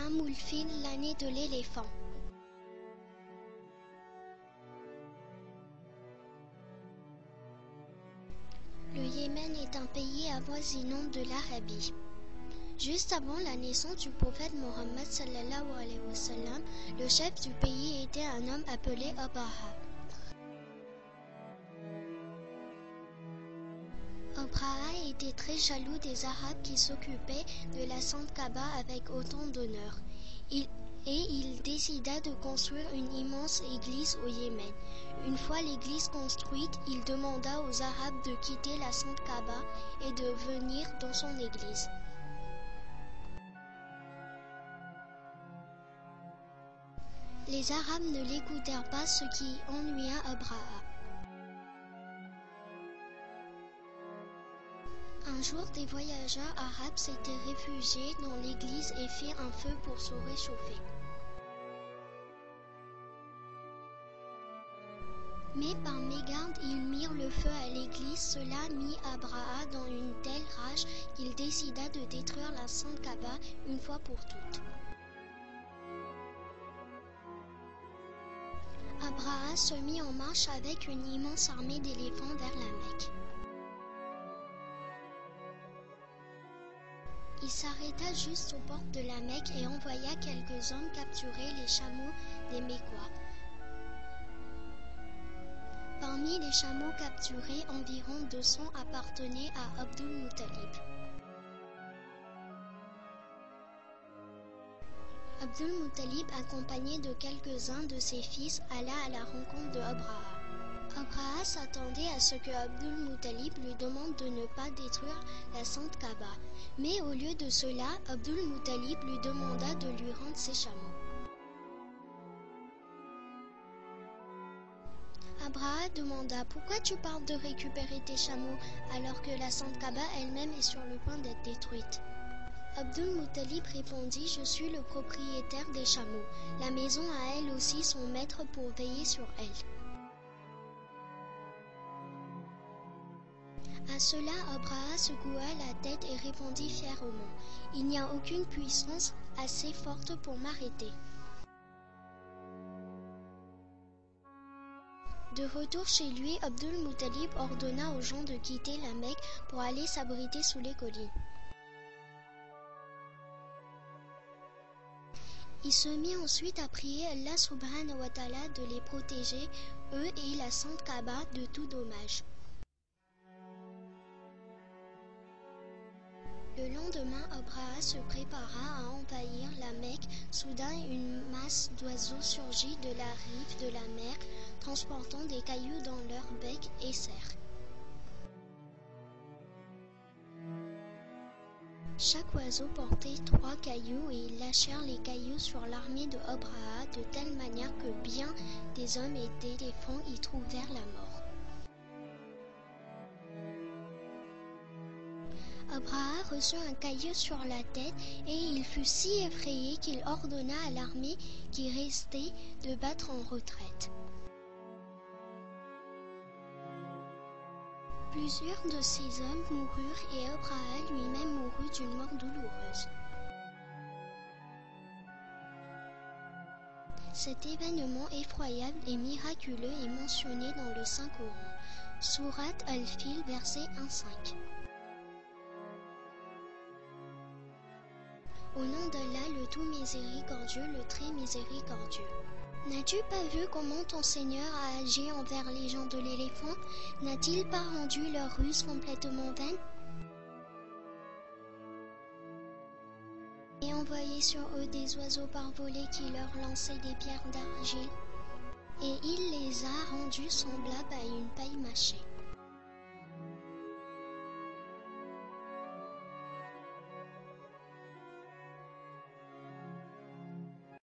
Ulfil, l'année de l'éléphant. Le Yémen est un pays avoisinant de l'Arabie. Juste avant la naissance du prophète Mohammed sallallahu alayhi wa sallam, le chef du pays était un homme appelé Abraha. Abraha était très jaloux des Arabes qui s'occupaient de la Sainte Kaaba avec autant d'honneur. Il décida de construire une immense église au Yémen. Une fois l'église construite, il demanda aux Arabes de quitter la Sainte Kaaba et de venir dans son église. Les Arabes ne l'écoutèrent pas, ce qui ennuya Abraha. Un jour, des voyageurs arabes s'étaient réfugiés dans l'église et firent un feu pour se réchauffer. Mais par mégarde, ils mirent le feu à l'église. Cela mit Abraha dans une telle rage qu'il décida de détruire la Sainte Kaaba une fois pour toutes. Abraha se mit en marche avec une immense armée d'éléphants vers la Mecque. Il s'arrêta juste aux portes de la Mecque et envoya quelques hommes capturer les chameaux des Mécois. Parmi les chameaux capturés, environ 200 appartenaient à Abdul Muttalib. Abdul Muttalib, accompagné de quelques-uns de ses fils, alla à la rencontre de Abraha. Abraha s'attendait à ce que Abdul Muttalib lui demande de ne pas détruire la Sainte Kaaba. Mais au lieu de cela, Abdul Muttalib lui demanda de lui rendre ses chameaux. Abraha demanda « Pourquoi tu parles de récupérer tes chameaux alors que la Sainte Kaaba elle-même est sur le point d'être détruite ?» Abdul Muttalib répondit « Je suis le propriétaire des chameaux. La maison a elle aussi son maître pour veiller sur elle. » À cela, Abraha secoua la tête et répondit fièrement « Il n'y a aucune puissance assez forte pour m'arrêter. » De retour chez lui, Abdul Muttalib ordonna aux gens de quitter la Mecque pour aller s'abriter sous les collines. Il se mit ensuite à prier Allah subhanahu wa ta'ala de les protéger, eux et la Sainte Kaaba, de tout dommage. Le lendemain, Abraha se prépara à envahir la Mecque. Soudain, une masse d'oiseaux surgit de la rive de la mer, transportant des cailloux dans leur bec et serre. Chaque oiseau portait 3 cailloux et ils lâchèrent les cailloux sur l'armée de Abraha de telle manière que bien des hommes et des éléphants y trouvèrent la mort. Abraha reçut un caillou sur la tête et il fut si effrayé qu'il ordonna à l'armée qui restait de battre en retraite. Plusieurs de ces hommes moururent et Abraha lui-même mourut d'une mort douloureuse. Cet événement effroyable et miraculeux est mentionné dans le Saint-Coran, Sourate Al-Fil, verset 1-5. Au nom d'Allah, le tout miséricordieux, le très miséricordieux. N'as-tu pas vu comment ton Seigneur a agi envers les gens de l'éléphant? N'a-t-il pas rendu leur ruse complètement vaine? Et envoyé sur eux des oiseaux parvolés qui leur lançaient des pierres d'argile. Et il les a rendus semblables à une paille mâchée.